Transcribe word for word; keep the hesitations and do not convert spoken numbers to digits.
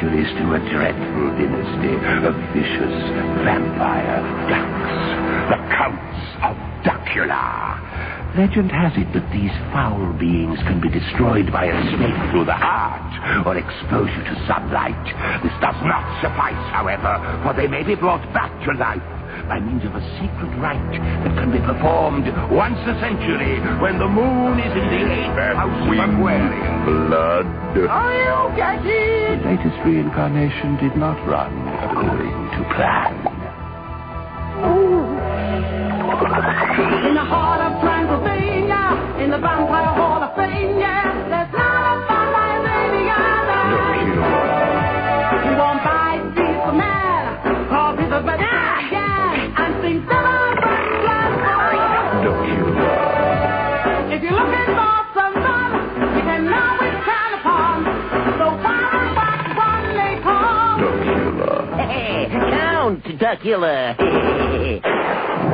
centuries to a dreadful dynasty of vicious vampire ducks, the Counts of Duckula. Legend has it that these foul beings can be destroyed by a snake through the heart or exposure to sunlight. This does not suffice, however, for they may be brought back to life by means of a secret rite that can be performed once a century when the moon is in the eighth house of Aquarius. Blood. Are you getting? The latest reincarnation did not run according to plan. In the heart of Transylvania, in the Vampire Hall of Fame, yeah, there's not a vampire baby out there. He won't bite, he's the man, cause he's a vegetarian, yeah, and thinks about If you're looking for some fun, you can always count upon the wild wax one they call Duckula. Count Duckula.